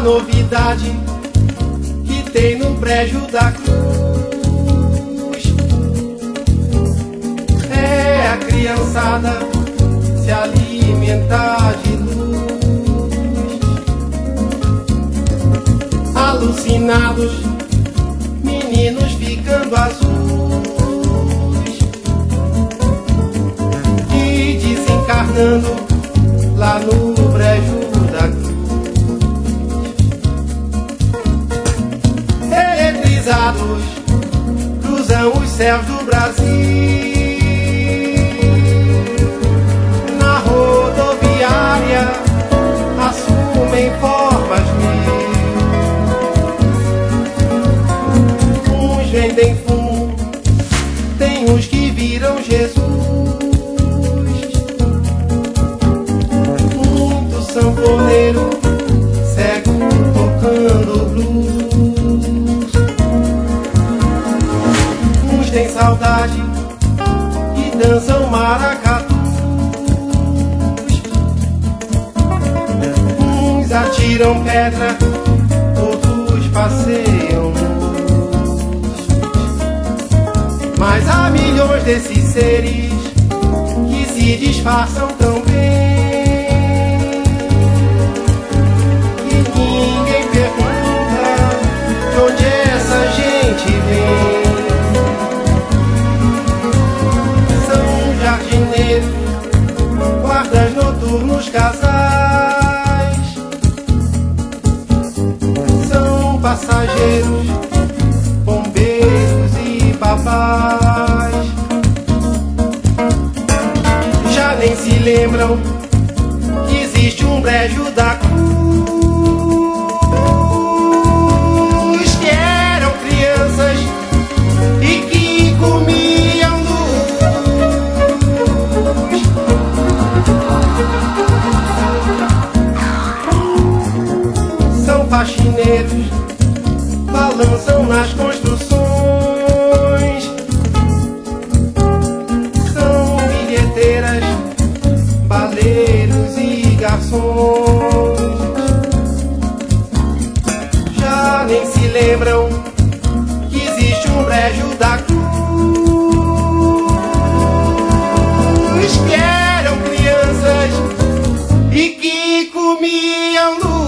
novidade que tem no prédio da cruz é a criançada se alimentar de luz. Alucinados, meninos ficando azuis e desencarnando lá no brejo da cruz. Eletrizados, cruzam os céus do Brasil. Na rodoviária, assumem formas mil. Uns vendem fumo, tem uns que viram Jesus. Muito sanfoneiro, cego tocando blues. Uns têm saudade e dançam maracatus. Uns atiram pedra, outros passeiam nus. Mas há milhões desses seres que se disfarçam tão bem que ninguém pergunta de onde essa gente vem. São jardineiros, guardas noturnos, casais. São passageiros, bombeiros e babás. Já nem se lembram que existe um brejo da cruz, que eram crianças e que comiam luz. São faxineiros, balançam nas construções. São bilheteiras, baleiros e garçons. Já nem se lembram que existe um brejo da cruz, que eram crianças e que comiam luz.